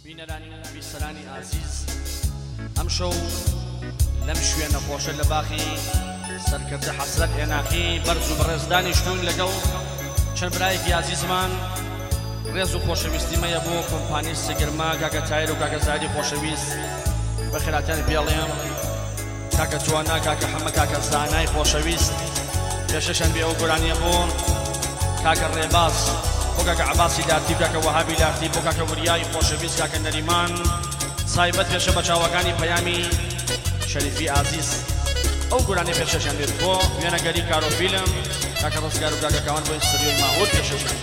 بینەرانی و بیسەرانی ئازیز ئەم شەو لەم شوێنە خۆشە لە باخی سەرکردە حەسرەت عێناقی بەرز و بەڕێزدانی شتوین لەگەڵ چەند برایەکی ئازیزمان ڕێز و خۆشەویستیمەیە بۆ کۆمپانی سگرما کاکە تایر و کاکە زادی خۆشەویست بە خێراتیان پێڵێم کاکە جوانا کاکە حەمە کاکە زانای خۆشەویست پێشەشەن بێ ئەو گۆرانیە بۆ کاکە ڕێباز بۆ کاکە عەباسی لارتی کاکە وەهابی لارتی بۆ کاکە وریای خۆشەویست کاکە نەریمان سایبەت پێشە بە چاوەکانی پەیامی شەریفی ئازیز ئەو گۆرانیە پێشەشەن بێت بۆ وێنەگەری کارۆفیلم کاکە ڕزگار و کاکە کاوان بۆ ئینستریۆی ماهۆت پێشەشەن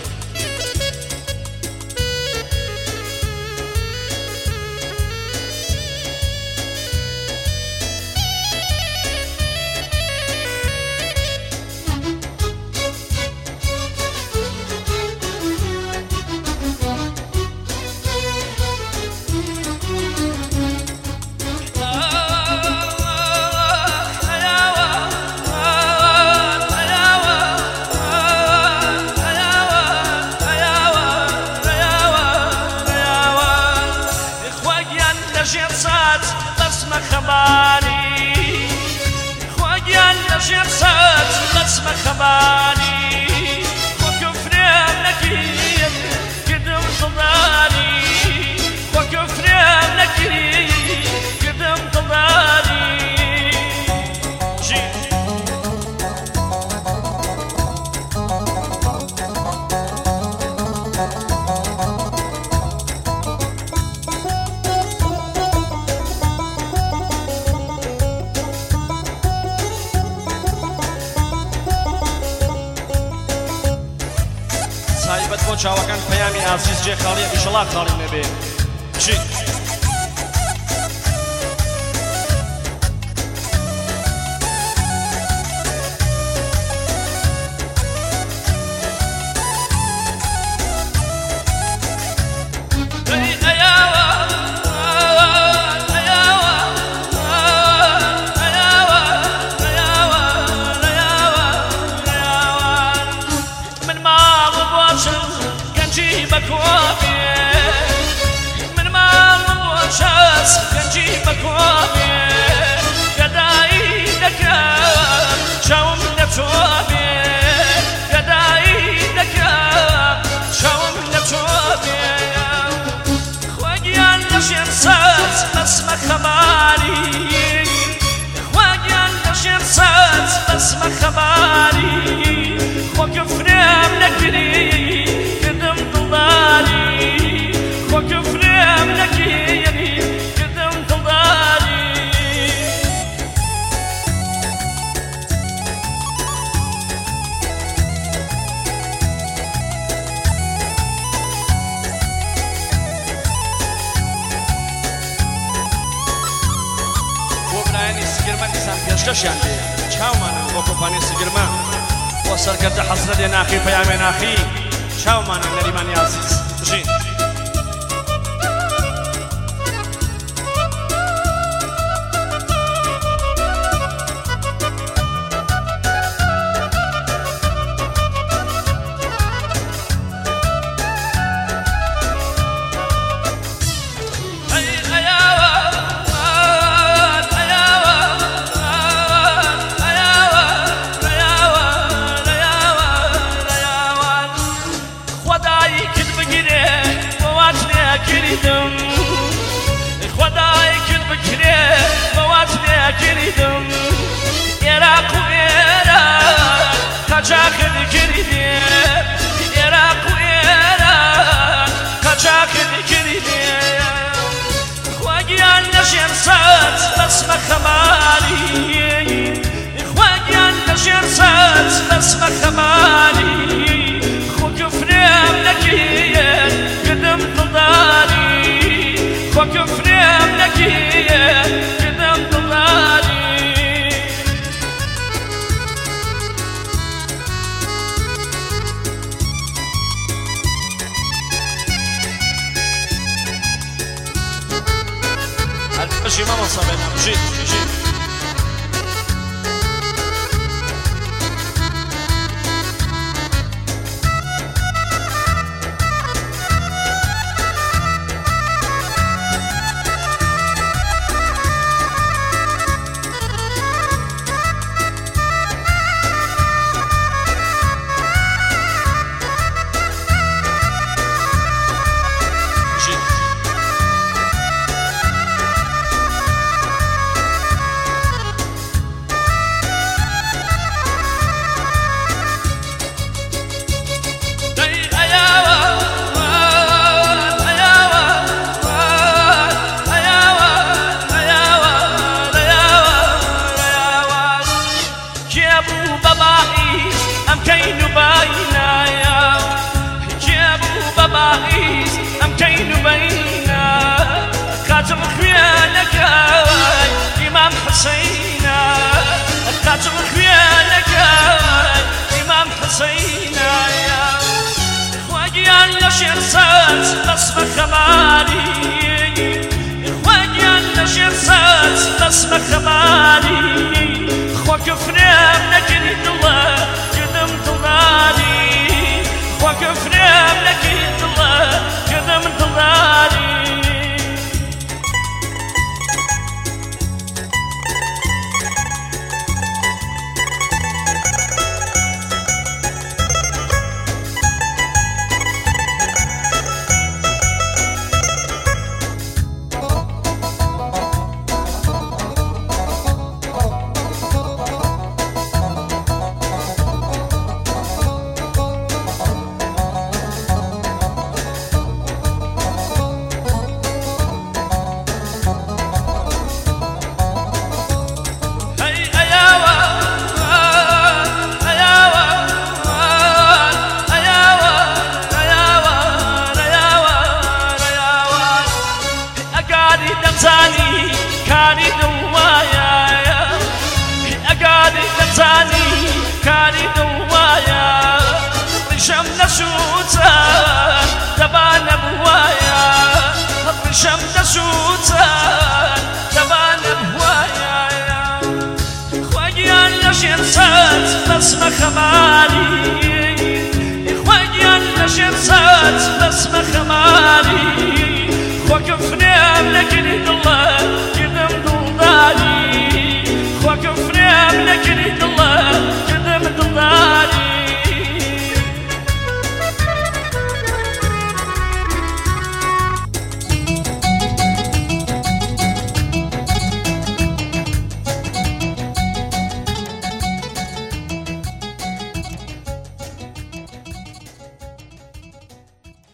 سایبەت بۆ چاوەکان پەیامی ئازیز جێ خاڵیە ئیشەڵا خاڵی نەبێ چی؟ پێشکەشیان بێ چاومانە بۆ کۆمپانی سگرما بۆ سەرکردە حەسرەت عێناقی پەیامی عێناقی چاومانە نەریمانی ئازیز بژین اجي ماما صابنا جيت حسينا قاتل خيالك إمام حسينا يا إخوانيان لشير سات بسم خمالي إخوانيان لشير سات بسم خمالي إخوك فريم نجري الله قدم ضلالي إخوك فريم نجري الله قدم ضلالي كاري دوايا أقاري دمزاني كاري دوايا رشم نسوتا تبان بوايا رشم نسوتا تبان بوايا خواجيان لشير سات بسم خمال